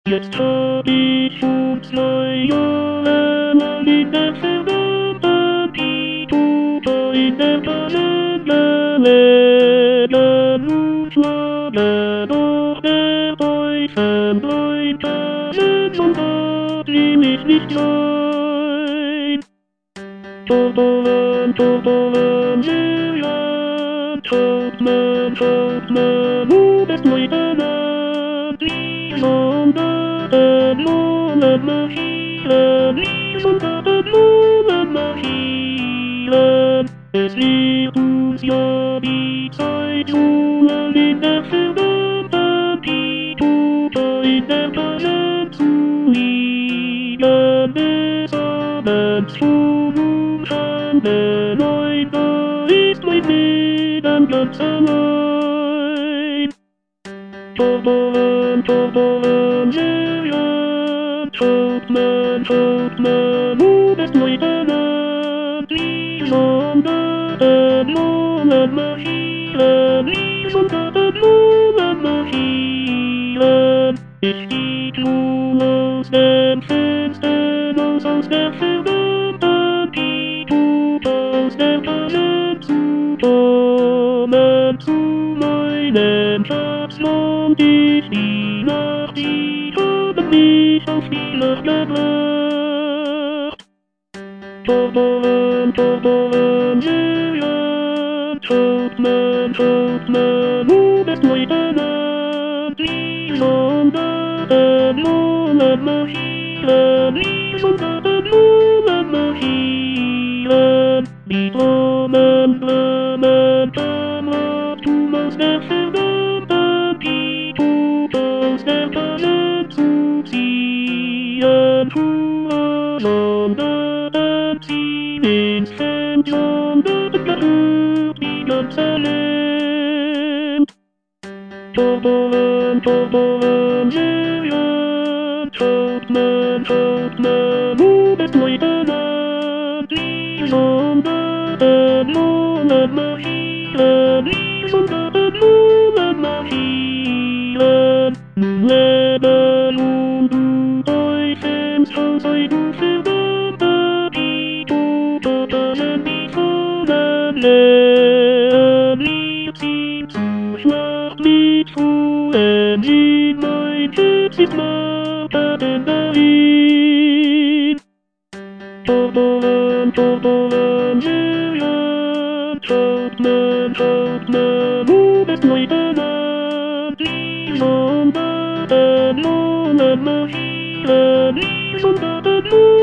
Jetzt hab ich uns neue mal in der Firma, die Tutor in der Taschenlehre, nun schwabe doch der Teufel Leute, und hat sie mich nicht rein. Totolan, Julian, Schautmann, du bist Leutnant, die Soldaten lohnen marschieren, die Soldaten lohnen marschieren. Es lehrt uns ja die Zeit, Schulen in der Firma, die Tutor in der Tasche zu liegen, des Abends der Leute ist mein Leben ganz allein. Totolan, Julian, Schautmann, du bist Leutnant, die Soldaten lohnen marschieren, die Soldaten lohnen marschieren. Ich stieg nun aus dem Fenster, aus der Firma, die aus der Tasche zu kommen, zu meinem Schatzland ist die Nacht, die haben mich auf die Nacht gebracht. Totolan, Julian, Schautmann, du bist Leutnant, die Soldaten lohnen marschieren, die Soldaten lohnen marschieren. Die Trommeln flammen, Kameratum aus der Firma, die Tut aus der Tasche zu ziehen, Schuhe, Soldaten ziehen ins Feld, Soldaten gehört die ganze Land. Totolan, Julian, Schautmann, du bist Leutnant, die Soldaten lohnen marschieren, die Soldaten lohnen marschieren. Nun lebe nun du Teufels Haus, sei du Firma, die Toten die Vollen leeren, lieb sie zu Schlacht mit Fuhren, in mein Schiff ist Marken dahin. Totolan, Julian, Schautmann, du bist Leutnant, die Soldaten lohnen marschieren, die Soldaten lohnen